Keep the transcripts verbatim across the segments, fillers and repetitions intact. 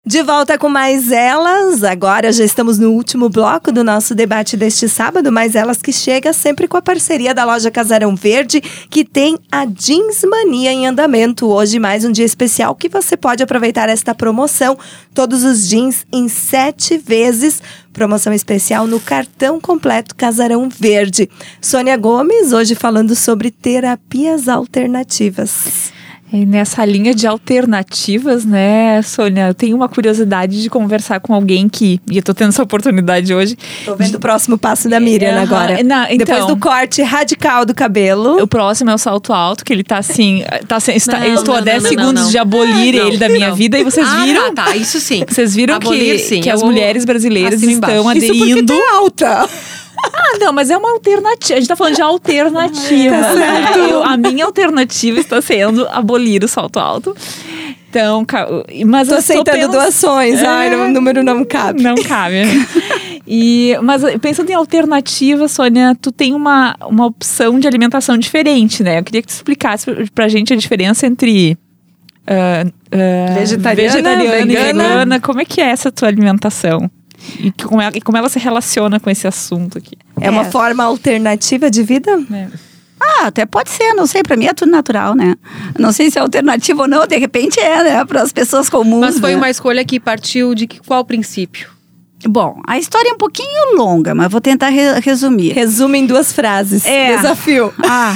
De volta com Mais Elas, agora já estamos no último bloco do nosso debate deste sábado, Mais Elas que chega sempre com a parceria da loja Casarão Verde, que tem a Jeans Mania em andamento. Hoje mais um dia especial que você pode aproveitar esta promoção, todos os jeans em sete vezes, promoção especial no cartão completo Casarão Verde. Sônia Gomes, hoje falando sobre terapias alternativas. E nessa linha de alternativas, né, Sônia, eu tenho uma curiosidade de conversar com alguém que... E eu tô tendo essa oportunidade hoje. Tô vendo de... o próximo passo da Miriam uh-huh. agora. Não, então, depois do corte radical do cabelo. O próximo é o salto alto, que ele tá assim... Tá, está, não, eu estou não, a dez não, segundos não, não. de abolir não, ele da minha não. vida. E vocês ah, viram... Tá, tá, isso sim. Vocês viram abolir, que, sim, que as eu mulheres brasileiras estão aderindo... Isso porque tem alta. Ah, não, mas é uma alternativa. A gente tá falando de alternativa. Tá certo. Eu, a minha alternativa está sendo abolir o salto alto. Então, mas tô eu aceitando pens... doações. É... Ai, o número não cabe. Não cabe. E, mas pensando em alternativa, Sônia, tu tem uma, uma opção de alimentação diferente, né? Eu queria que tu explicasse pra gente a diferença entre uh, uh, vegetariana, vegetariana vegana. e vegana. Como é que é essa tua alimentação? E como, ela, e como ela se relaciona com esse assunto aqui? É, é uma forma alternativa de vida? É. Ah, até pode ser, não sei, pra mim é tudo natural, né? Não sei se é alternativo ou não, de repente é, né? Para as pessoas comuns. Mas foi né? uma escolha que partiu de que, qual princípio? Bom, a história é um pouquinho longa, mas vou tentar re- resumir. Resume em duas frases. É. Desafio. Ah,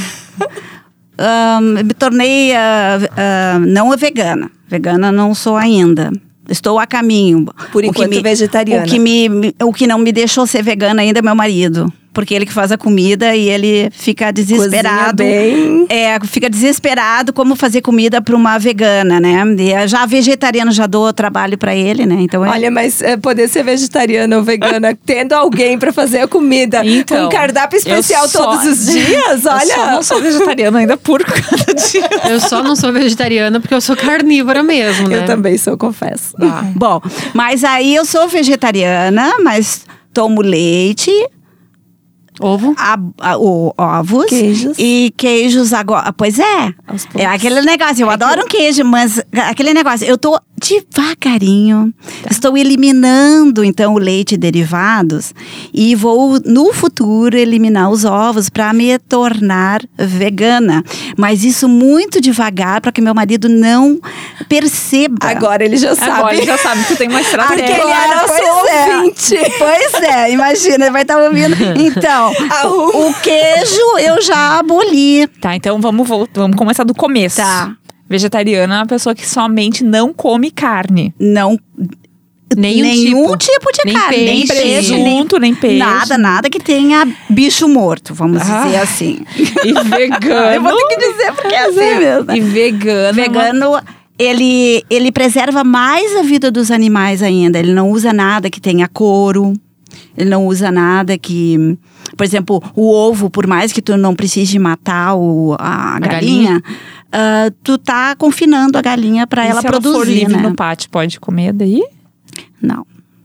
um, me tornei uh, uh, não vegana. Vegana não sou ainda. Estou a caminho. Por enquanto, o que me, vegetariana. O que, me, o que não me deixou ser vegana ainda é meu marido. Porque ele que faz a comida e ele fica desesperado. Cozinha bem. É, fica desesperado como fazer comida para uma vegana, né? E já vegetariano já dou trabalho para ele, né? Então é... Olha, mas é, poder ser vegetariana ou vegana, tendo alguém para fazer a comida, então, com um cardápio especial só, todos os dias, olha. Eu só não sou vegetariana ainda por cada dia. Eu só não sou vegetariana porque eu sou carnívora mesmo, né? Eu também sou, confesso. Ah. Bom, mas aí eu sou vegetariana, mas tomo leite... Ovo? A, a, o, ovos. Queijos. E queijos agora. Pois é. É aquele negócio. Eu é adoro que... um queijo, mas aquele negócio. Eu tô devagarinho. Tá. Estou eliminando, então, o leite e derivados. E vou, no futuro, eliminar os ovos para me tornar vegana. Mas isso muito devagar, para que meu marido não perceba. Agora ele já sabe. Agora ele já sabe que tu tem uma estratégia. Porque ele é nosso pois ouvinte. É. Pois é, imagina, ele vai estar ouvindo. Então, o, o queijo eu já aboli. Tá, então vamos, voltar, vamos começar do começo. Tá. Vegetariana é uma pessoa que somente não come carne. Não... Nenhum, Nenhum tipo, tipo de nem carne. Peixe, nem peixe, presunto, nem peixe. Nada, nada que tenha bicho morto, vamos Ah. dizer assim. E vegano. Eu vou ter que dizer porque é assim mesmo. E vegano. Vegano, ele, ele preserva mais a vida dos animais ainda. Ele não usa nada que tenha couro. Ele não usa nada que... Por exemplo, o ovo, por mais que tu não precise matar o, a, a galinha, galinha? Uh, tu tá confinando a galinha para ela se produzir, ela for livre né? no pátio, pode comer daí? Não.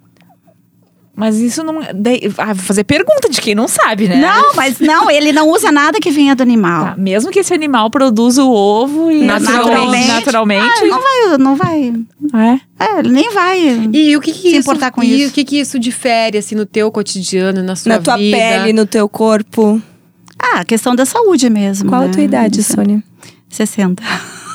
Mas isso não... Daí, ah, vou fazer pergunta de quem não sabe, né? Não, mas não, ele não usa nada que venha do animal. Tá, mesmo que esse animal produza o ovo e naturalmente, naturalmente ah, não vai, não vai. É? É, ele nem vai E o que que se isso, importar com e isso. o que que isso difere, assim, no teu cotidiano, na sua Na tua vida? pele, no teu corpo. Ah, a questão da saúde mesmo. Qual né? a tua idade, Sônia? sessenta.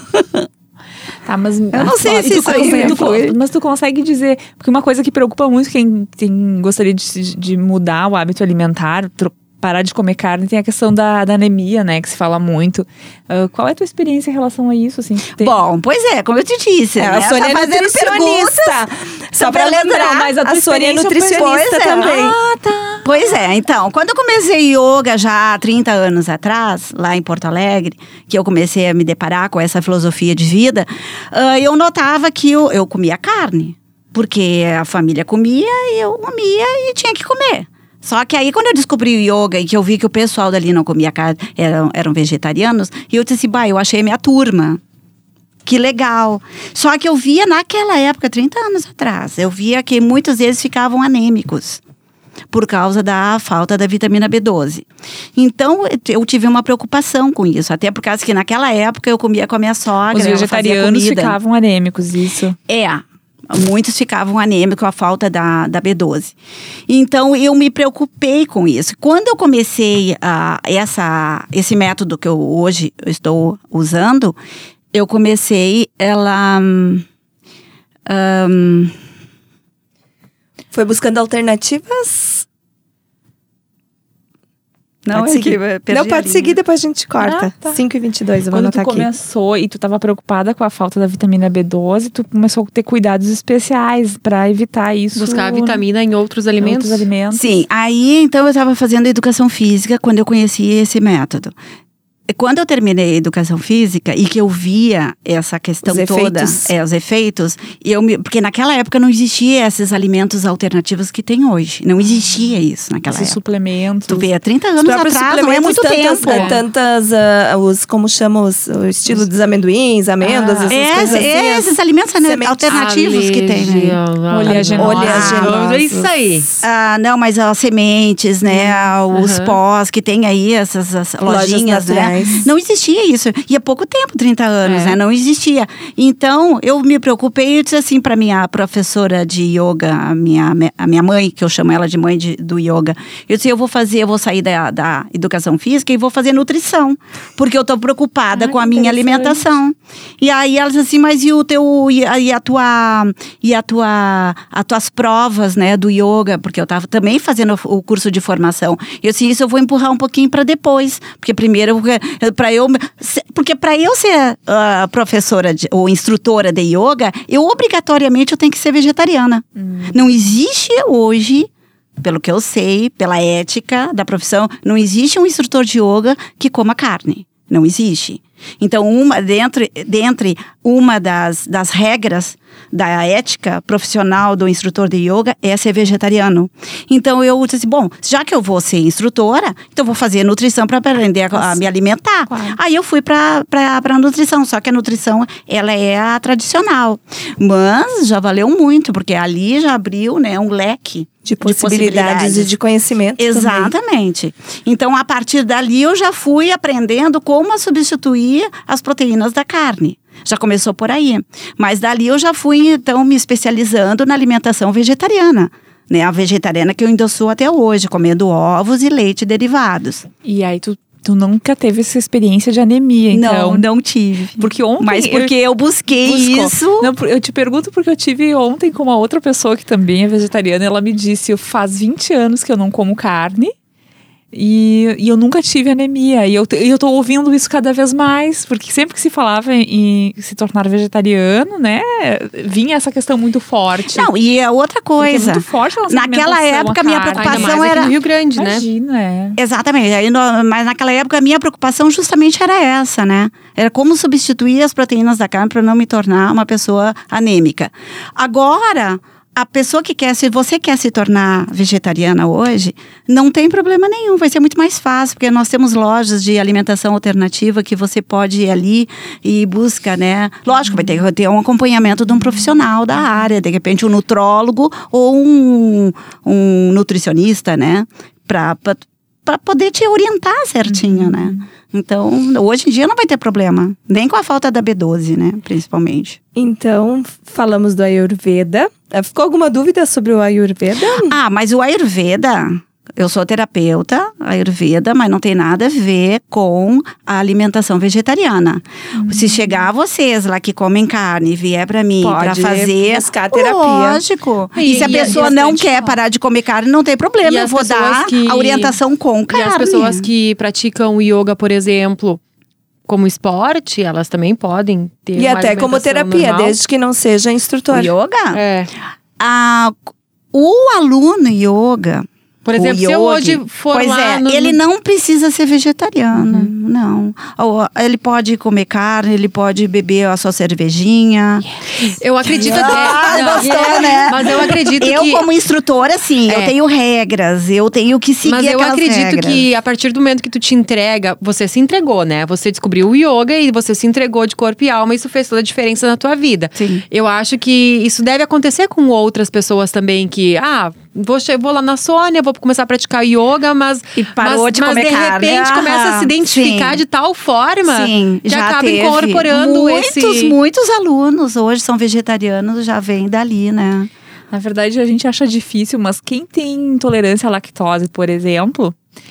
Tá, mas... Eu não sei se isso aí tu, foi. Mas tu consegue dizer... Porque uma coisa que preocupa muito quem, quem gostaria de, de mudar o hábito alimentar, tro, parar de comer carne, tem a questão da, da anemia, né? Que se fala muito. Uh, qual é a tua experiência em relação a isso? Assim, tem... Bom, pois é, como eu te disse. É, né? a Sônia tá é nutricionista. Só pra lembrar, mas a, tua a Sônia é nutricionista pois é. também. Ah, tá. Pois é, então, quando eu comecei yoga já há trinta anos atrás, lá em Porto Alegre, que eu comecei a me deparar com essa filosofia de vida, uh, eu notava que eu, eu comia carne. Porque a família comia e eu comia e tinha que comer. Só que aí, quando eu descobri o yoga e que eu vi que o pessoal dali não comia carne, eram, eram vegetarianos, e eu disse, bah, eu achei minha turma. Que legal. Só que eu via naquela época, trinta anos atrás, eu via que muitos deles ficavam anêmicos. Por causa da falta da vitamina B doze. Então, eu tive uma preocupação com isso. Até por causa que naquela época eu comia com a minha sogra. Os vegetarianos ficavam ficavam anêmicos, isso. É. Muitos ficavam anêmicos com a falta da, da B doze. Então, eu me preocupei com isso. Quando eu comecei uh, essa, esse método que eu hoje estou usando, eu comecei, ela... Um, Foi buscando alternativas? Não, pode é seguir. que perdi Não, pode a seguir, linha. depois a gente corta. Ah, tá. cinco e vinte e dois, eu vou Quando tu anotar aqui. começou e tu tava preocupada com a falta da vitamina B doze, tu começou a ter cuidados especiais pra evitar isso. Buscar a vitamina em outros em alimentos. outros alimentos. Sim, aí então eu estava fazendo educação física quando eu conheci esse método. E quando eu terminei a educação física e que eu via essa questão Os toda, efeitos. é, os efeitos, e eu me, porque naquela época não existia esses alimentos alternativos que tem hoje. Não existia isso naquela Esses época. suplementos. Tu vê, há trinta Os anos próprios atrás, não é muito suplementos, tantas, tempo. é, tantas, ah, os, como chamam, os, o estilo dos amendoins, amêndoas, Ah, essas É, coisas assim. é, as- esses alimentos sementes. alternativos que tem, né? Oleaginosos. Oleaginosos. É isso aí. Ah, não, mas as sementes, né? Os Uhum. pós que tem aí, essas as Lojas lojinhas, né? naturais. Não existia isso. E há pouco tempo, trinta anos, É. né? Não existia. Então, eu me preocupei e disse assim para minha professora de yoga, a minha, a minha mãe, que eu chamo ela de mãe de, do yoga. Eu disse, eu vou fazer, eu vou sair da, da educação física e vou fazer nutrição. Porque eu tô preocupada Ai, com a que minha interessante. alimentação. E aí ela disse assim, mas e o teu, e a, e a tua, e a tua, as tuas provas, né, do yoga? Porque eu estava também fazendo o curso de formação. Eu disse, isso eu vou empurrar um pouquinho para depois. Porque primeiro, para eu, porque para eu ser uh, professora de, ou instrutora de yoga, eu obrigatoriamente eu tenho que ser vegetariana. Hum. Não existe hoje, pelo que eu sei, pela ética da profissão, não existe um instrutor de yoga que coma carne. Não existe. Então, uma, dentre, dentre uma das, das regras da ética profissional do instrutor de yoga é ser vegetariano. Então, eu disse, bom, já que eu vou ser instrutora, então eu vou fazer nutrição para aprender a, a me alimentar. Claro. Aí eu fui para a nutrição, só que a nutrição, ela é a tradicional. Mas já valeu muito, porque ali já abriu, né, um leque De possibilidades, possibilidades. e de conhecimento também. Exatamente. Então, a partir dali, eu já fui aprendendo como substituir as proteínas da carne. Já começou por aí. Mas dali eu já fui, então, me especializando na alimentação vegetariana. Né? A vegetariana que eu ainda sou até hoje, comendo ovos e leite derivados. E aí tu, tu nunca teve essa experiência de anemia, então? Não, não tive. Porque ontem... Mas porque eu, busquei Buscou. isso. Não, eu te pergunto porque eu tive ontem com uma outra pessoa que também é vegetariana. Ela me disse, faz vinte anos que eu não como carne. E, e eu nunca tive anemia. E eu, te- e eu tô ouvindo isso cada vez mais. Porque sempre que se falava em, em se tornar vegetariano, né? Vinha essa questão muito forte. Não, e a outra Porque é coisa. muito forte a nossa Naquela alimentação, época, a minha carne. Ainda preocupação mais aqui era- no Rio Grande, né? Imagina, é. Exatamente. Aí, no- mas naquela época a minha preocupação justamente era essa, né? Era como substituir as proteínas da carne para não me tornar uma pessoa anêmica. Agora, a pessoa que quer, se você quer se tornar vegetariana hoje, não tem problema nenhum, vai ser muito mais fácil, porque nós temos lojas de alimentação alternativa que você pode ir ali e busca, né? Lógico, vai ter que ter um acompanhamento de um profissional da área, de repente um nutrólogo ou um, um nutricionista, né? Para para poder te orientar certinho, né? Então, hoje em dia não vai ter problema, nem com a falta da B doze, né? Principalmente. Então, falamos do Ayurveda. Eh, Ficou alguma dúvida sobre o Ayurveda? Ah, mas o Ayurveda, eu sou terapeuta Ayurveda, mas não tem nada a ver com a alimentação vegetariana. Uhum. Se chegar vocês lá que comem carne e vier pra mim Pode pra fazer, buscar terapia. lógico. E, E- se a e- pessoa e não bastante quer bom. parar de comer carne, não tem problema. E Eu as vou pessoas dar que- a orientação com E carne. as pessoas que praticam yoga, por exemplo, como esporte, elas também podem ter E uma até como alimentação terapia, normal. desde que não seja O instrutor. yoga? É. Ah, o aluno yoga, Por exemplo, o se eu yogi, hoje for pois lá é, no- ele não precisa ser vegetariano, não. Ou, ele pode comer carne, ele pode beber a sua cervejinha. Eu acredito Ah, até. Não, gostou, né? Mas eu acredito Eu, que. como instrutora, sim, eu É. tenho regras, eu tenho que seguir Mas eu aquelas acredito regras. que a partir do momento que tu te entrega, você se entregou, né? Você descobriu o yoga e você se entregou de corpo e alma, isso fez toda a diferença na tua vida. Sim. Eu acho que isso deve acontecer com outras pessoas também que, ah, vou, che- vou lá na Sônia, vou começar a praticar yoga, mas, E parou mas, de mas comer de carne. repente começa a Aham, se identificar sim. de tal forma Sim, que já acaba teve. incorporando muitos, esse... muitos alunos hoje são vegetarianos, já vêm dali, né? Na verdade, a gente acha difícil, mas quem tem intolerância à lactose, por exemplo,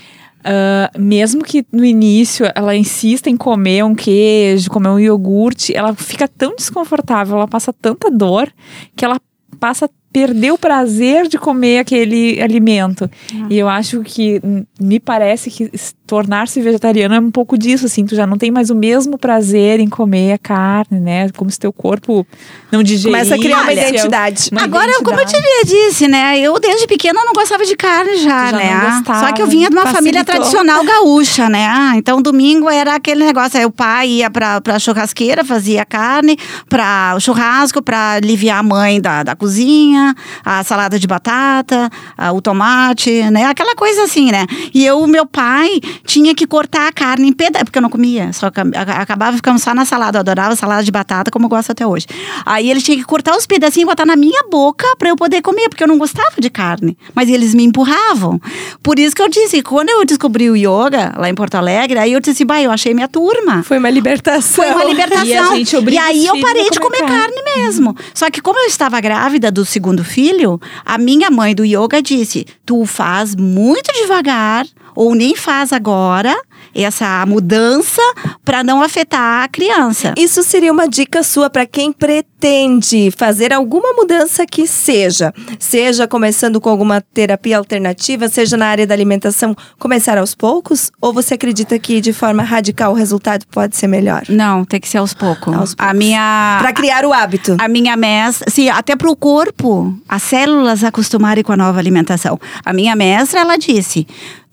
ah, mesmo que no início ela insista em comer um queijo, comer um iogurte, ela fica tão desconfortável, ela passa tanta dor, que ela passa a perder o prazer de comer aquele alimento. E eu acho que, hum, me parece que s- tornar-se vegetariano é um pouco disso, assim, tu já não tem mais o mesmo prazer em comer a carne, né? Como se teu corpo não digerisse. Começa a criar uma Olha, identidade. uma Agora, como eu te identidade. disse, né? Eu desde pequena não gostava de carne já, Tu já né? não gostava, Só que eu vinha de uma família facilitou. tradicional gaúcha, né? Ah, então domingo era aquele negócio, aí o pai ia pra, pra churrasqueira, fazia carne, pra o churrasco, pra aliviar a mãe da, da cozinha, a salada de batata, a- o tomate, né? Aquela coisa assim, né? E eu, meu pai, tinha que cortar a carne em pedaços, porque eu não comia, só que a- acabava ficando só na salada. Eu adorava salada de batata, como eu gosto até hoje. Aí ele tinha que cortar os pedacinhos e botar na minha boca pra eu poder comer, porque eu não gostava de carne. Mas eles me empurravam. Por isso que eu disse, quando eu descobri o yoga, lá em Porto Alegre, aí eu disse, bah, eu achei minha turma. Foi uma libertação. Foi uma libertação. E a gente obriga E aí os eu filhos parei a de comer comer carne. carne mesmo. Só que como eu estava grávida do segundo filho, a minha mãe do yoga disse, tu faz muito devagar, ou nem faz agora, essa mudança para não afetar a criança. Isso seria uma dica sua para quem pretende fazer alguma mudança que seja. Seja começando com alguma terapia alternativa, seja na área da alimentação, começar aos poucos? Ou você acredita que de forma radical o resultado pode ser melhor? Não, tem que ser aos poucos. Aos A minha... Para criar o hábito. A minha mestra, sim, até para o corpo, as células acostumarem com a nova alimentação. A minha mestra, ela disse,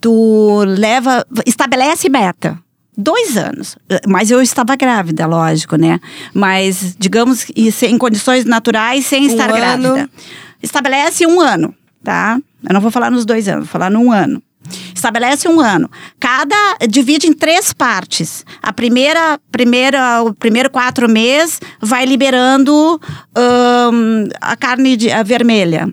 tu leva, estabelece meta. Dois anos. Mas eu estava grávida, lógico, né? Mas, digamos, e sem- em condições naturais, sem estar Um grávida. ano. Estabelece um ano, tá? Eu não vou falar nos dois anos, vou falar num ano. Estabelece um ano. Cada divide em três partes. A primeira, primeira, o primeiro quatro meses vai liberando hum, a carne de- a vermelha.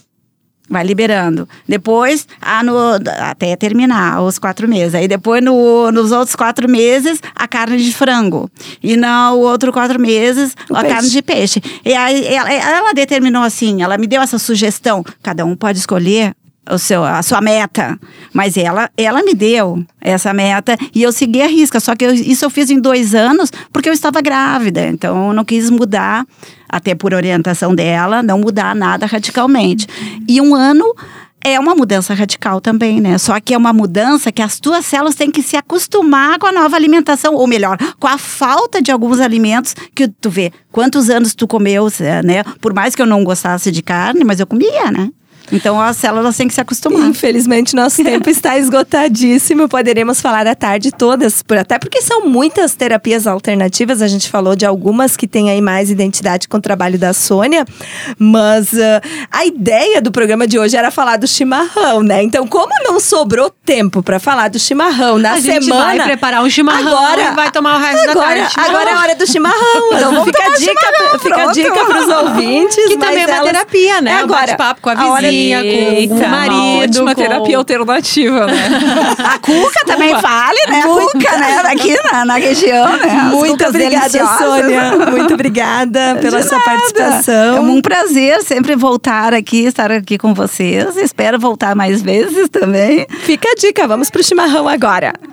Vai liberando. Depois, ah, no, até terminar os quatro meses. Aí depois, no, nos outros quatro meses, a carne de frango. E no outro quatro meses, O a peixe. carne de peixe. E aí ela, ela determinou assim, ela me deu essa sugestão. Cada um pode escolher o seu, a sua meta. Mas ela, ela me deu essa meta e eu segui a risca. Só que eu- isso eu fiz em dois anos porque eu estava grávida. Então eu não quis mudar, até por orientação dela, não mudar nada radicalmente. E um ano é uma mudança radical também, né? Só que é uma mudança que as tuas células têm que se acostumar com a nova alimentação, ou melhor, com a falta de alguns alimentos que tu vê. Quantos anos tu comeu, né? Por mais que eu não gostasse de carne, mas eu comia, né? Então as células têm que se acostumar. Infelizmente, nosso tempo está esgotadíssimo. Poderemos falar a tarde todas, por- até porque são muitas terapias alternativas. A gente falou de algumas que têm aí mais identidade com o trabalho da Sônia. Mas ah, a ideia do programa de hoje era falar do chimarrão, né? Então, como não sobrou tempo para falar do chimarrão na A gente semana... vai preparar um chimarrão agora, e vai tomar o resto da agora, tarde. agora é a hora do chimarrão. Então, fica a dica, pra- fica a pronto. dica para os ouvintes. Que mas também é uma elas- terapia, né? É Um agora. bate-papo com a A hora- vizinha, com Eita, o uma marido. ótima com... terapia alternativa, né? A cuca também fale, né? A cuca, né? Daqui na, na região, né? As Muito cucas obrigada, deliciosas. Sônia. Muito obrigada pela De sua nada. participação. É um prazer sempre voltar aqui, estar aqui com vocês. Espero voltar mais vezes também. Fica a dica, vamos pro chimarrão agora.